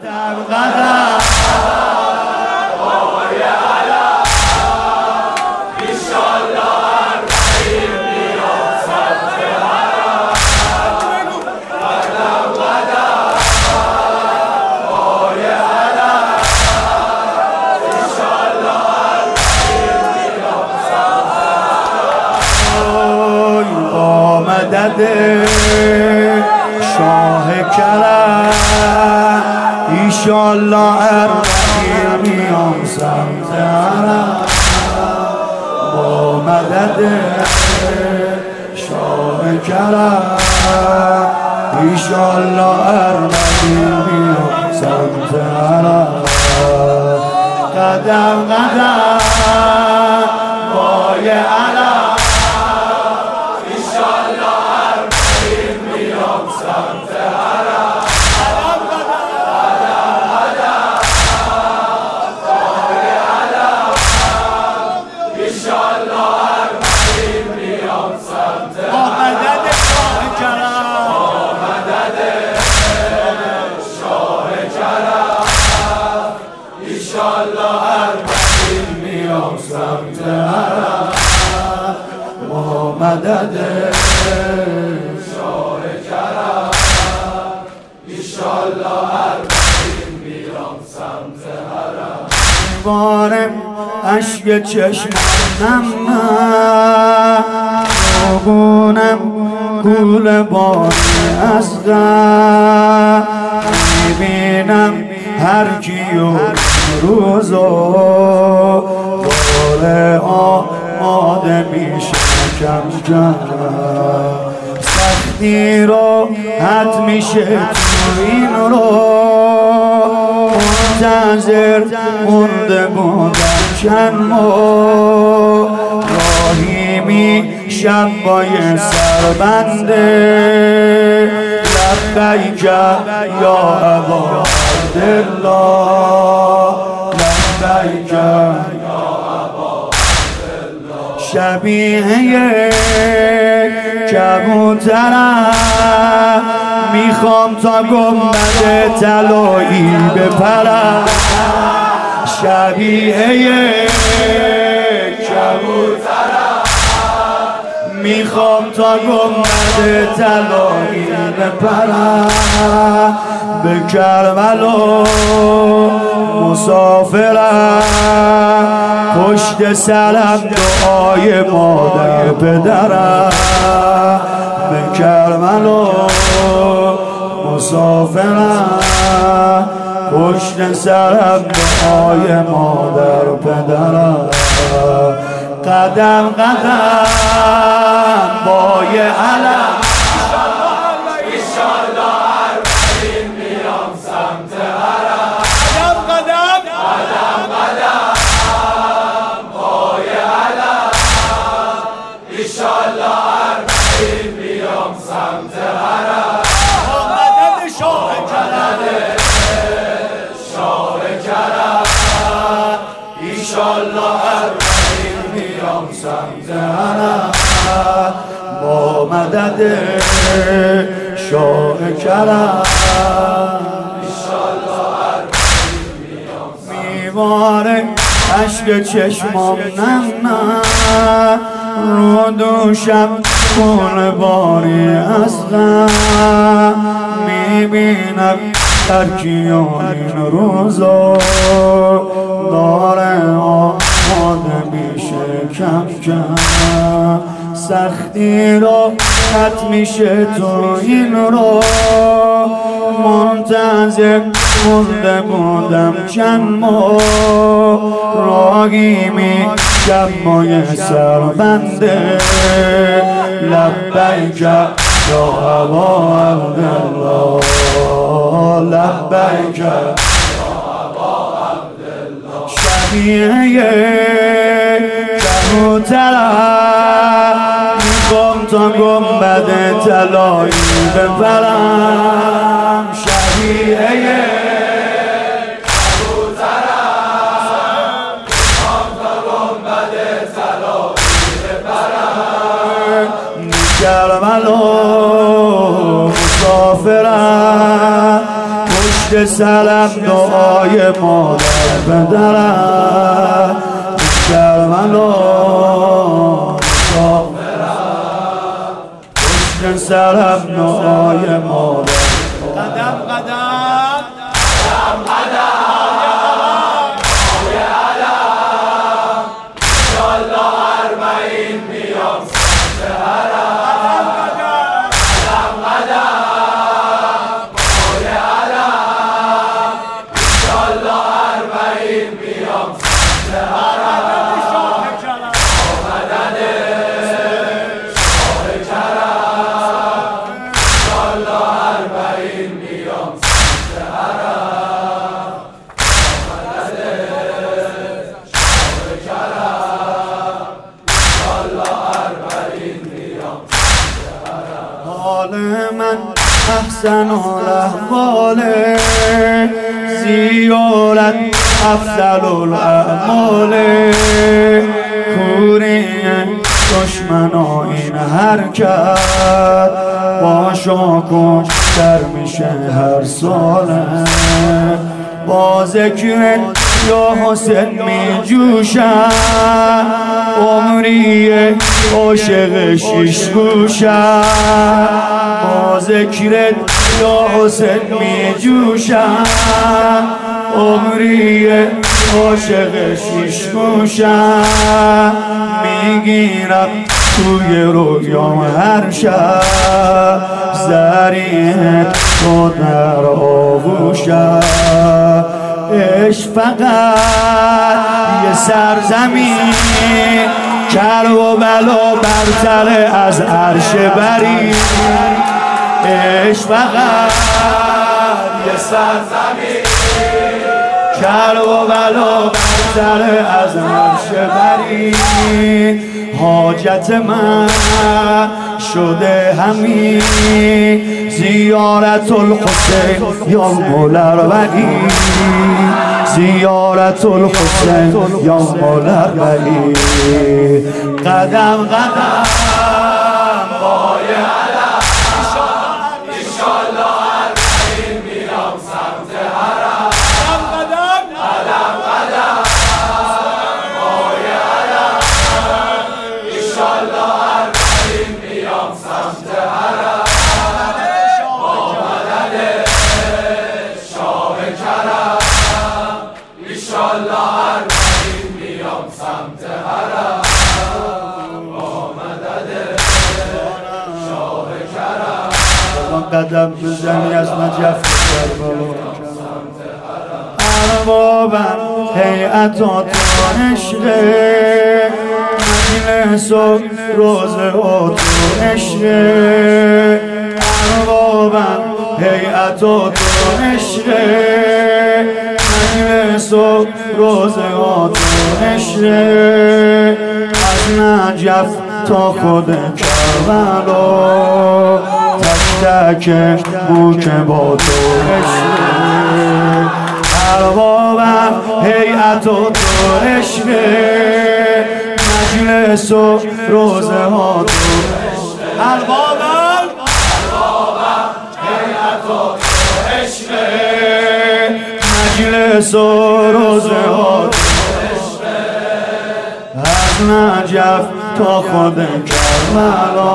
مدد شاه کرم ایشالله اربعین میام سمت حرم با مدد شاه کرم ایشالله اربعین میام سمت حرم قدم قدم پای علم سمت حرم با مدد شاه کرم ایشالله اربعین میام سمت حرم بارم اشک چشمم روگونم گول باری از غم میبینم هر کیو روزو آماده میشه کم کم سختی رو حد میشه تو این رو منتظر مونده بودم چند ماه راهی میشم با یه سربنده لبیک یا ابا عبدالله لبیک شبیه کبوترم میخوام تا گنبد طلایی بپرم شبیه کبوترم میخوام تا گنبد طلایی بپرم به کربلا مسافرم پشت سرم دعای مادر پدرم به کربلا مسافرم پشت سرم دعای مادر پدرم قدم قدم بای علم ایشالله اربعین میام سمت حرم با مدد شاه کرم ایشالله اربعین میام میواره اشک چشمام نم رو دوشم خون باری از غم میبینم ترکیان این روزا داره آماده میشه کم کم سختی رو حد میشه تو این رو منتظر مونده بودم چند ماه راهی میشم با یه سربنده لبیک یا ابا عبدالله لبیک شبیه کبوترم میخوام تا گنبد طلایی بپرم شبیه کبوترم میخوام تا گنبد طلایی بپرم کربلا مسافرم پشت پسرم دعای مادر بدرم کرملا پشت سرم دعای مادر قدم قدم قدم قدم دعای علم انشالله اربعین میام سمت حرم قدم قدم دعای علم انشالله اربعین میام سمت حرم من احسن الاحوال زیارت افضل الاعمال کوری دشمنا این حرکت با شاکن در میشه هر ساله با ذکر یا حسین می جوشم عمری عاشق شیش گوشم با ذکرت یا حسین می جوشم عمری عاشق شیش گوشم میگیرم توی رویام هر شب زریح تو در آغوشم عشق فقط یه سرزمین کر و بلا برتر از عرش بری عشق فقط یه سرزمین کر و بلا برتر از عرش بری حاجت من شده همین زیارت الحسین یا مولاروی زیارت الحسین یا مولاروی قدم قدم بای علم انشالله اربعین میرم سمت حرم قدم قدم قدم بای علم انشالله اربعین میرم سمت حرم با مدد شاه کرم انشالله اربعین میرم سمت حرم با مدد شاه کرم قدم بزنی از نجف اربابم هیئتات عشق مجلس و روزه و تو عشق اربابم هیئتات عشق مجلس و روزه و تو عشق از نجف تا خود کربلا تک تک بوک با تو عشق اربابم هیئت و تو عشق مجلس و روزه ها تو اربابم هیئت و تو عشق مجلس و روزه ها تو از نجف تا خود کربلا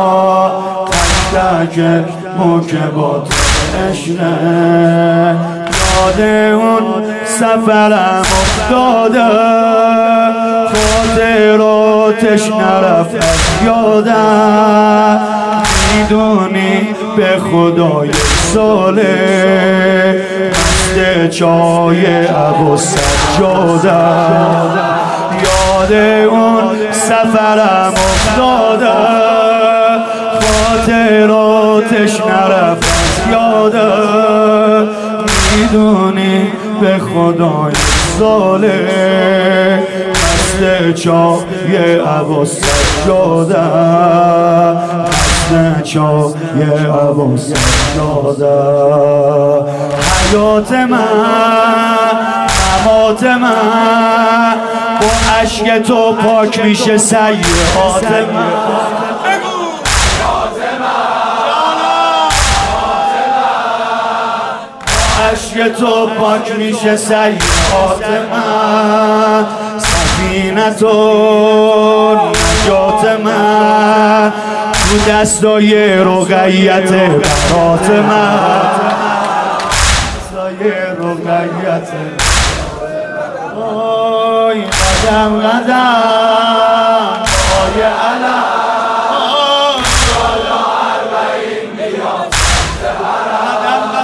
تک تک بوک با تو عشق یاد اون سفرم افتاده خاطراتش نرفت از یادم میدونی به خدای ساله مست چای ابو سجادم یاد اون سفرم افتاده خاطراتش نرفت از یادم میدونی به خدای ساله مست چای ابو سجادم مست چای ابو سجادم حیات من ممات من با عشق تو پاک میشه سیئات من عشق عشق تو پاک میشه سیئات من، سفینه‌تون نجات من تو دستای رقیت برات من، دستای رقیت آی قدم قدم آی علم قدم